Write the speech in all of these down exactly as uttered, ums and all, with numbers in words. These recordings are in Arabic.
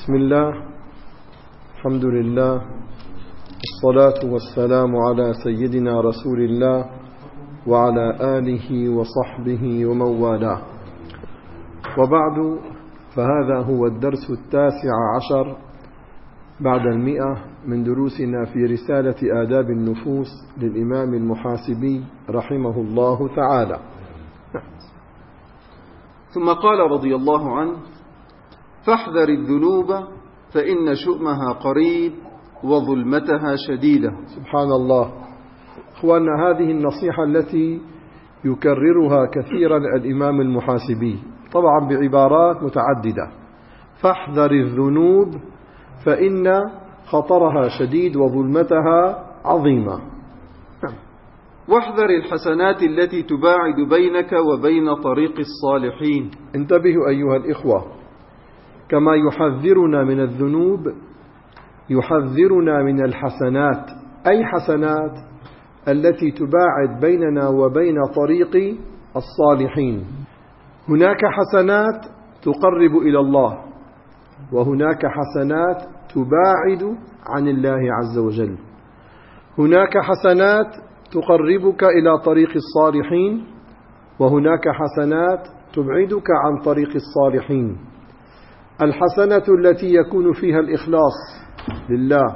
بسم الله، الحمد لله، الصلاة والسلام على سيدنا رسول الله وعلى آله وصحبه ومن والاه، وبعد، فهذا هو الدرس التاسع عشر بعد المئة من دروسنا في رسالة آداب النفوس للإمام المحاسبي رحمه الله تعالى. ثم قال رضي الله عنه: فاحذر الذنوب فإن شؤمها قريب وظلمتها شديدة. سبحان الله. أخواننا، هذه النصيحة التي يكررها كثيرا الإمام المحاسبي، طبعا بعبارات متعددة. فاحذر الذنوب فإن خطرها شديد وظلمتها عظيمة. واحذر الحسنات التي تباعد بينك وبين طريق الصالحين. انتبهوا أيها الإخوة، كما يحذرنا من الذنوب يحذرنا من الحسنات، أي حسنات التي تباعد بيننا وبين طريق الصالحين. هناك حسنات تقرب إلى الله، وهناك حسنات تباعد عن الله عز وجل. هناك حسنات تقربك إلى طريق الصالحين، وهناك حسنات تبعدك عن طريق الصالحين. الحسنة التي يكون فيها الإخلاص لله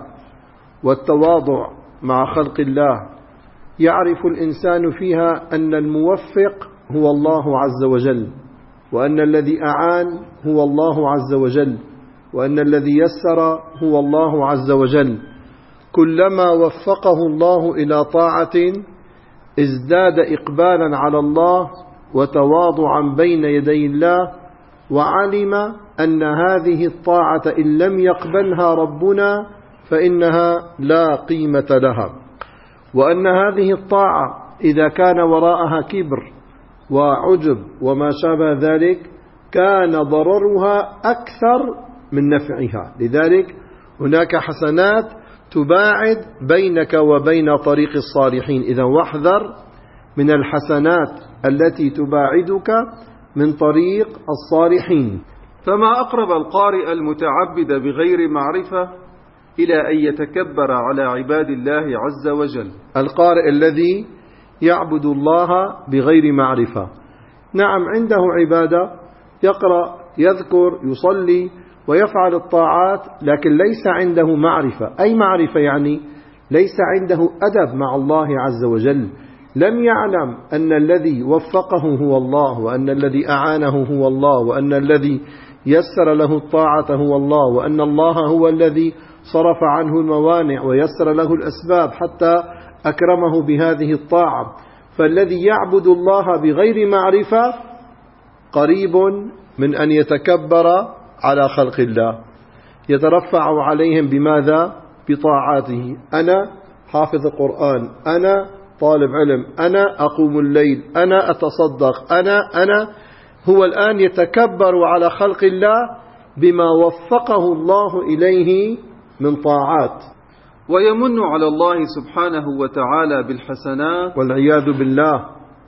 والتواضع مع خلق الله، يعرف الإنسان فيها أن الموفق هو الله عز وجل، وأن الذي أعان هو الله عز وجل، وأن الذي يسر هو الله عز وجل. كلما وفقه الله إلى طاعة ازداد إقبالا على الله وتواضعا بين يدي الله، وعلم أن هذه الطاعة إن لم يقبلها ربنا فإنها لا قيمة لها، وأن هذه الطاعة إذا كان وراءها كبر وعجب وما شابه ذلك كان ضررها أكثر من نفعها. لذلك هناك حسنات تباعد بينك وبين طريق الصالحين. إذا واحذر من الحسنات التي تباعدك من طريق الصالحين. فما أقرب القارئ المتعبد بغير معرفة إلى أن يتكبر على عباد الله عز وجل. القارئ الذي يعبد الله بغير معرفة، نعم عنده عبادة، يقرأ، يذكر، يصلي ويفعل الطاعات، لكن ليس عنده معرفة. أي معرفة؟ يعني ليس عنده أدب مع الله عز وجل. لم يعلم أن الذي وفقه هو الله، وأن الذي أعانه هو الله، وأن الذي يسر له الطاعة هو الله، وأن الله هو الذي صرف عنه الموانع ويسر له الأسباب حتى أكرمه بهذه الطاعة. فالذي يعبد الله بغير معرفة قريب من أن يتكبر على خلق الله، يترفع عليهم. بماذا؟ بطاعاته. أنا حافظ القرآن، أنا طالب علم، أنا أقوم الليل، أنا أتصدق، أنا أنا هو الآن يتكبر على خلق الله بما وفقه الله إليه من طاعات، ويمن على الله سبحانه وتعالى بالحسنات والعياذ بالله.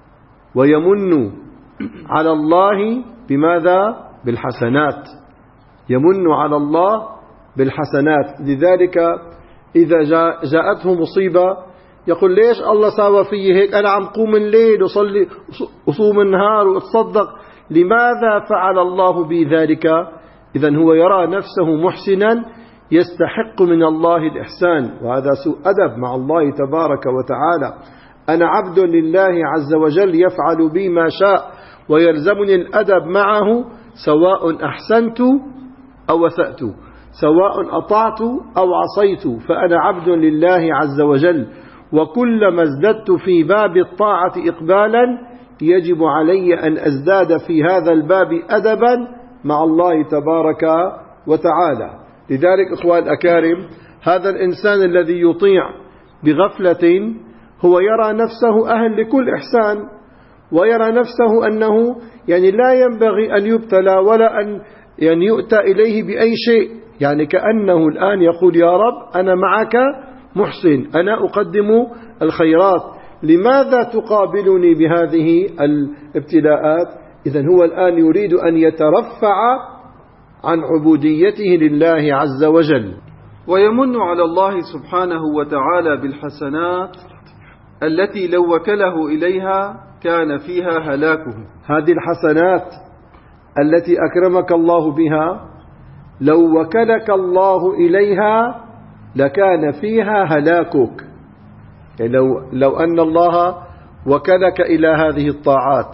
ويمن على الله بماذا؟ بالحسنات. يمن على الله بالحسنات. لذلك إذا جاءته مصيبة يقول: ليش الله ساوى فيه هيك؟ أنا عم قوم الليل وصلي وصوم النهار وأتصدق، لماذا فعل الله بي ذلك؟ إذن هو يرى نفسه محسنا يستحق من الله الإحسان، وهذا سوء أدب مع الله تبارك وتعالى. أنا عبد لله عز وجل يفعل بي ما شاء، ويلزمني الأدب معه، سواء أحسنت أو أسأت، سواء أطعت أو عصيت، فأنا عبد لله عز وجل. وكلما ازددت في باب الطاعة إقبالا يجب علي أن أزداد في هذا الباب أدبا مع الله تبارك وتعالى. لذلك إخوان الأكارم، هذا الإنسان الذي يطيع بغفلة هو يرى نفسه أهل لكل إحسان، ويرى نفسه أنه يعني لا ينبغي أن يبتلى ولا أن يعني يؤتى إليه بأي شيء، يعني كأنه الآن يقول: يا رب أنا معك محسن، أنا أقدم الخيرات، لماذا تقابلني بهذه الابتلاءات؟ إذن هو الآن يريد أن يترفع عن عبوديته لله عز وجل. ويمن على الله سبحانه وتعالى بالحسنات التي لو وكله إليها كان فيها هلاكه. هذه الحسنات التي أكرمك الله بها لو وكلك الله إليها لكان فيها هلاكك. يعني لو, لو أن الله وكلك إلى هذه الطاعات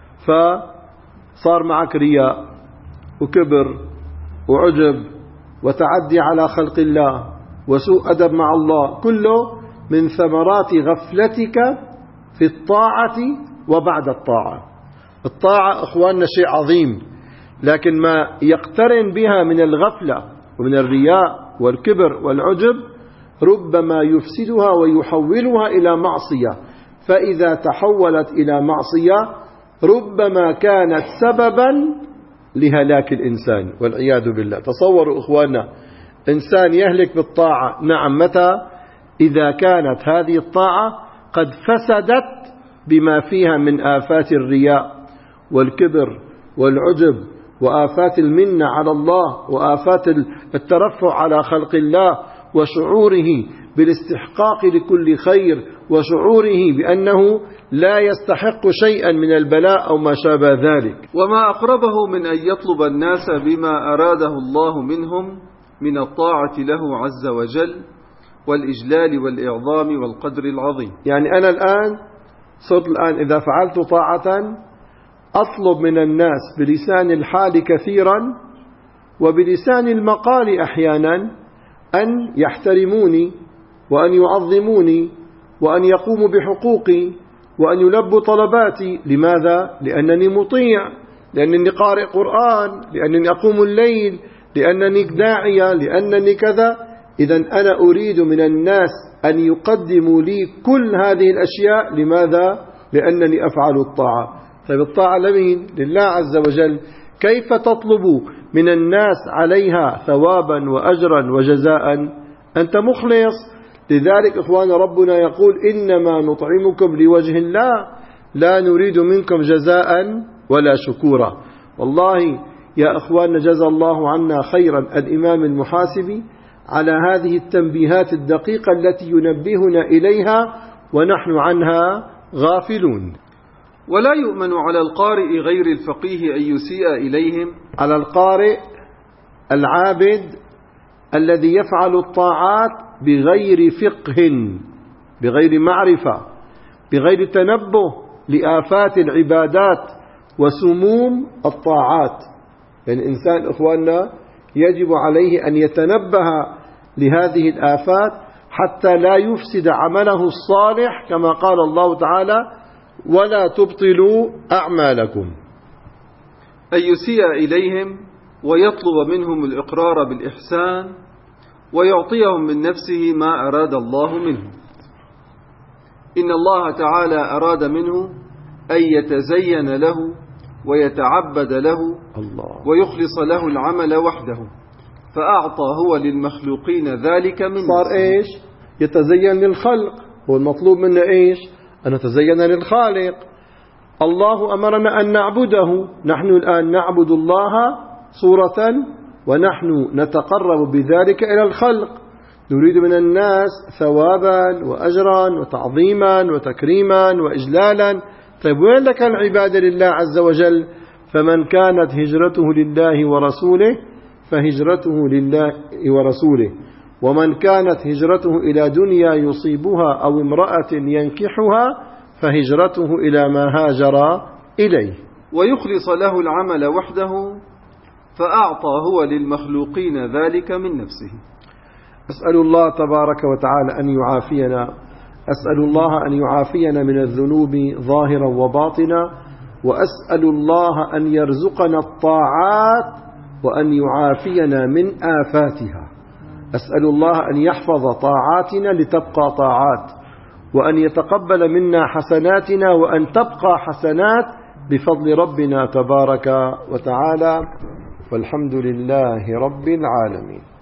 فصار معك رياء وكبر وعجب وتعدي على خلق الله وسوء أدب مع الله، كله من ثمرات غفلتك في الطاعة وبعد الطاعة. الطاعة أخواننا شيء عظيم، لكن ما يقترن بها من الغفلة ومن الرياء والكبر والعجب ربما يفسدها ويحولها إلى معصية، فإذا تحولت إلى معصية ربما كانت سببا لهلاك الإنسان والعياذ بالله. تصوروا إخواننا إنسان يهلك بالطاعة، نعم، متى؟ إذا كانت هذه الطاعة قد فسدت بما فيها من آفات الرياء والكبر والعجب وآفات المنة على الله وآفات الترفع على خلق الله وشعوره بالاستحقاق لكل خير وشعوره بأنه لا يستحق شيئا من البلاء أو ما شابه ذلك. وما أقربه من أن يطلب الناس بما أراده الله منهم من الطاعة له عز وجل والإجلال والإعظام والقدر العظيم. يعني أنا الآن صرت الآن إذا فعلت طاعة أطلب من الناس بلسان الحال كثيرا وبلسان المقال أحيانا أن يحترموني وأن يعظموني وأن يقوموا بحقوقي وأن يلبوا طلباتي. لماذا؟ لأنني مطيع، لأنني قارئ قرآن، لأنني أقوم الليل، لأنني داعية، لأنني كذا. إذن أنا أريد من الناس أن يقدموا لي كل هذه الأشياء. لماذا؟ لأنني أفعل الطاعة. طيب الطاعة لمين؟ لله عز وجل. كيف تطلب من الناس عليها ثوابا وأجرا وجزاء؟ أنت مخلص. لذلك إخوان ربنا يقول إنما نطعمكم لوجه الله لا نريد منكم جزاء ولا شكورا. والله يا إخوان جزا الله عنا خيرا الإمام المحاسبي على هذه التنبيهات الدقيقة التي ينبهنا إليها ونحن عنها غافلون. ولا يؤمن على القارئ غير الفقيه أن يسيء إليهم. على القارئ العابد الذي يفعل الطاعات بغير فقه، بغير معرفة، بغير تنبه لآفات العبادات وسموم الطاعات. يعني الإنسان إخواننا يجب عليه أن يتنبه لهذه الآفات حتى لا يفسد عمله الصالح، كما قال الله تعالى ولا تبطلوا أعمالكم. أن يسيء إليهم ويطلب منهم الإقرار بالإحسان ويعطيهم من نفسه ما أراد الله منه. إن الله تعالى أراد منه أن يتزين له ويتعبد له الله ويخلص له العمل وحده، فأعطى هو للمخلوقين ذلك من صار إيش؟ يتزين للخلق. هو المطلوب منا إيش؟ أن نتزين للخالق. الله أمرنا أن نعبده، نحن الآن نعبد الله صورة ونحن نتقرب بذلك إلى الخلق. نريد من الناس ثوابا وأجرا وتعظيما وتكريما وإجلالا. طيب وين لك العبادة لله عز وجل؟ فمن كانت هجرته لله ورسوله فهجرته لله ورسوله، ومن كانت هجرته إلى دنيا يصيبها أو امرأة ينكحها فهجرته إلى ما هاجر إليه. ويخلص له العمل وحده، فأعطى هو للمخلوقين ذلك من نفسه. أسأل الله تبارك وتعالى أن يعافينا، أسأل الله أن يعافينا من الذنوب ظاهرا وباطنا، وأسأل الله أن يرزقنا الطاعات وأن يعافينا من آفاتها. أسأل الله أن يحفظ طاعاتنا لتبقى طاعات، وأن يتقبل منا حسناتنا وأن تبقى حسنات بفضل ربنا تبارك وتعالى. والحمد لله رب العالمين.